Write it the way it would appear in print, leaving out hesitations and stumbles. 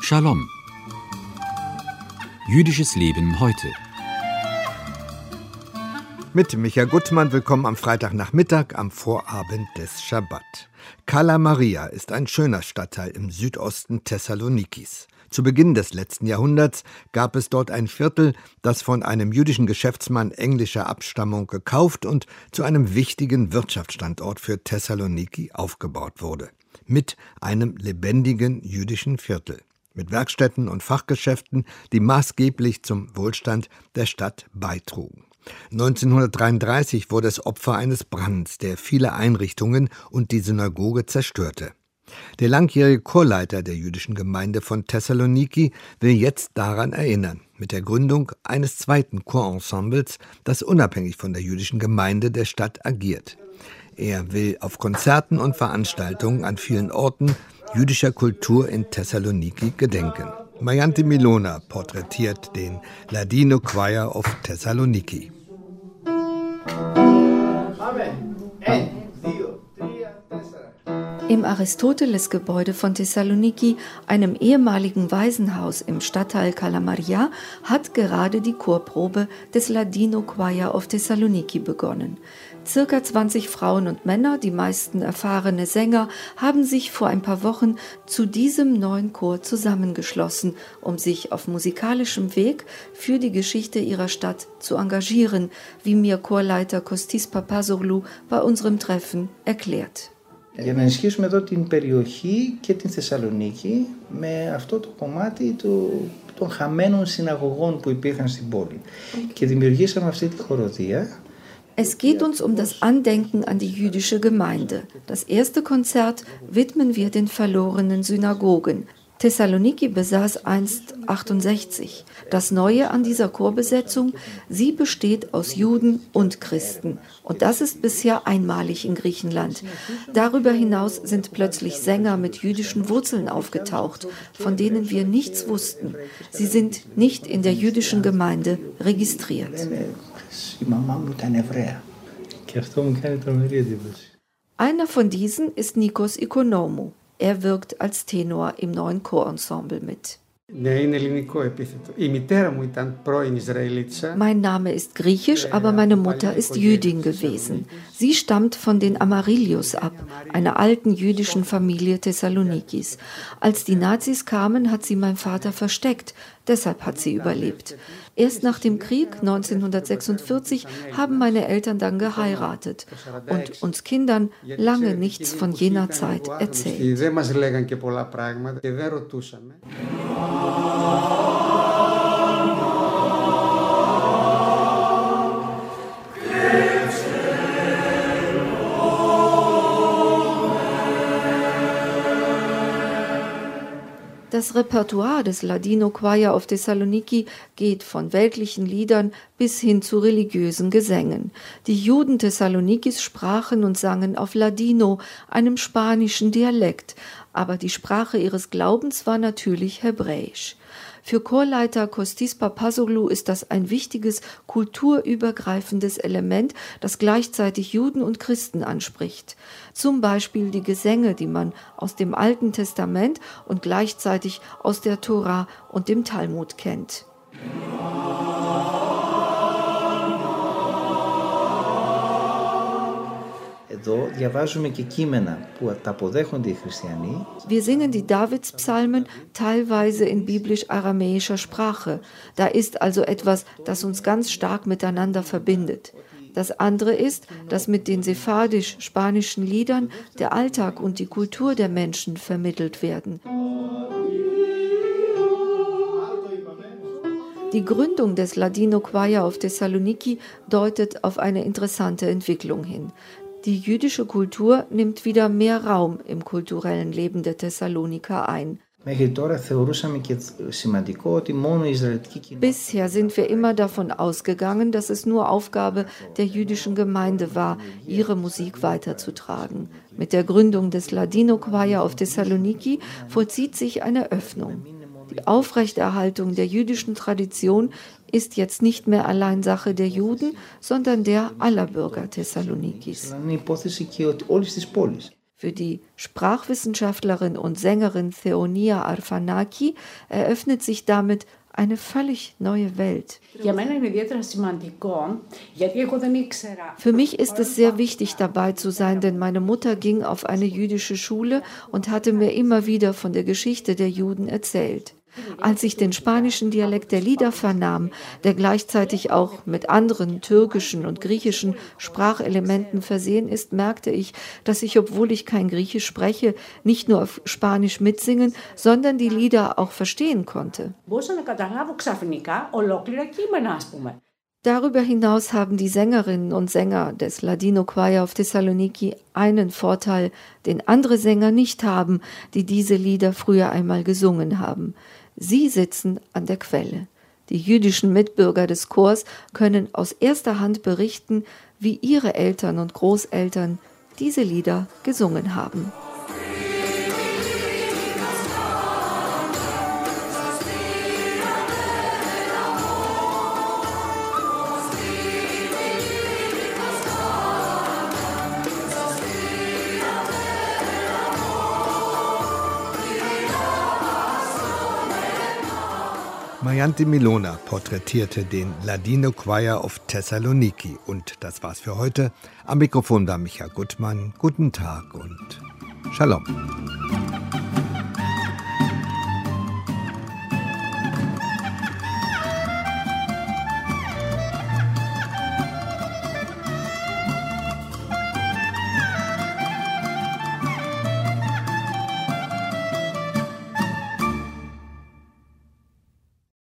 Shalom. Jüdisches Leben heute. Mit Micha Gutmann, willkommen am Freitagnachmittag, am Vorabend des Schabbat. Kala Maria ist ein schöner Stadtteil im Südosten Thessalonikis. Zu Beginn des letzten Jahrhunderts gab es dort ein Viertel, das von einem jüdischen Geschäftsmann englischer Abstammung gekauft und zu einem wichtigen Wirtschaftsstandort für Thessaloniki aufgebaut wurde. Mit einem lebendigen jüdischen Viertel. Mit Werkstätten und Fachgeschäften, die maßgeblich zum Wohlstand der Stadt beitrugen. 1933 wurde es Opfer eines Brands, der viele Einrichtungen und die Synagoge zerstörte. Der langjährige Chorleiter der jüdischen Gemeinde von Thessaloniki will jetzt daran erinnern, mit der Gründung eines zweiten Chorensembles, das unabhängig von der jüdischen Gemeinde der Stadt agiert. Er will auf Konzerten und Veranstaltungen an vielen Orten jüdischer Kultur in Thessaloniki gedenken. Mayanti Milona porträtiert den Ladino Choir of Thessaloniki. Im Aristoteles-Gebäude von Thessaloniki, einem ehemaligen Waisenhaus im Stadtteil Kala Maria, hat gerade die Chorprobe des Ladino Choir of Thessaloniki begonnen. Circa 20 Frauen und Männer, die meisten erfahrene Sänger, haben sich vor ein paar Wochen zu diesem neuen Chor zusammengeschlossen, um sich auf musikalischem Weg für die Geschichte ihrer Stadt zu engagieren, wie mir Chorleiter Kostis Papazoglou bei unserem Treffen erklärt. Για να ενισχύσουμε εδώ την περιοχή και την Θεσσαλονίκη με αυτό το κομμάτι των χαμένων συναγωγών που υπήρχαν στην πόλη. Και δημιουργήσαμε αυτή τη χοροδία. Es geht uns um das Andenken an die jüdische Gemeinde. Das erste Konzert widmen wir den verlorenen Synagogen. Thessaloniki besaß einst 68. Das Neue an dieser Chorbesetzung, sie besteht aus Juden und Christen. Und das ist bisher einmalig in Griechenland. Darüber hinaus sind plötzlich Sänger mit jüdischen Wurzeln aufgetaucht, von denen wir nichts wussten. Sie sind nicht in der jüdischen Gemeinde registriert. Einer von diesen ist Nikos Ikonomou. Er wirkt als Tenor im neuen Chorensemble mit. Mein Name ist griechisch, aber meine Mutter ist Jüdin gewesen. Sie stammt von den Amarilius ab, einer alten jüdischen Familie Thessalonikis. Als die Nazis kamen, hat sie mein Vater versteckt. Deshalb hat sie überlebt. Erst nach dem Krieg 1946 haben meine Eltern dann geheiratet und uns Kindern lange nichts von jener Zeit erzählt. Das Repertoire des Ladino Choir of Thessaloniki geht von weltlichen Liedern bis hin zu religiösen Gesängen. Die Juden Thessalonikis sprachen und sangen auf Ladino, einem spanischen Dialekt, aber die Sprache ihres Glaubens war natürlich Hebräisch. Für Chorleiter Kostis Papazoglou ist das ein wichtiges, kulturübergreifendes Element, das gleichzeitig Juden und Christen anspricht. Zum Beispiel die Gesänge, die man aus dem Alten Testament und gleichzeitig aus der Tora und dem Talmud kennt. Wir singen die Davidspsalmen teilweise in biblisch-aramäischer Sprache. Da ist also etwas, das uns ganz stark miteinander verbindet. Das andere ist, dass mit den sephardisch-spanischen Liedern der Alltag und die Kultur der Menschen vermittelt werden. Die Gründung des Ladino Choir of Thessaloniki deutet auf eine interessante Entwicklung hin. Die jüdische Kultur nimmt wieder mehr Raum im kulturellen Leben der Thessaloniker ein. Bisher sind wir immer davon ausgegangen, dass es nur Aufgabe der jüdischen Gemeinde war, ihre Musik weiterzutragen. Mit der Gründung des Ladino Choir of Thessaloniki vollzieht sich eine Öffnung. Die Aufrechterhaltung der jüdischen Tradition ist jetzt nicht mehr allein Sache der Juden, sondern der aller Bürger Thessalonikis. Für die Sprachwissenschaftlerin und Sängerin Theonia Arfanaki eröffnet sich damit eine völlig neue Welt. Für mich ist es sehr wichtig, dabei zu sein, denn meine Mutter ging auf eine jüdische Schule und hatte mir immer wieder von der Geschichte der Juden erzählt. Als ich den spanischen Dialekt der Lieder vernahm, der gleichzeitig auch mit anderen türkischen und griechischen Sprachelementen versehen ist, merkte ich, dass ich, obwohl ich kein Griechisch spreche, nicht nur auf Spanisch mitsingen, sondern die Lieder auch verstehen konnte. Darüber hinaus haben die Sängerinnen und Sänger des Ladino Choir of Thessaloniki einen Vorteil, den andere Sänger nicht haben, die diese Lieder früher einmal gesungen haben. Sie sitzen an der Quelle. Die jüdischen Mitbürger des Chors können aus erster Hand berichten, wie ihre Eltern und Großeltern diese Lieder gesungen haben. Marianti Milona porträtierte den Ladino Choir of Thessaloniki. Und das war's für heute. Am Mikrofon war Micha Guttmann. Guten Tag und Shalom.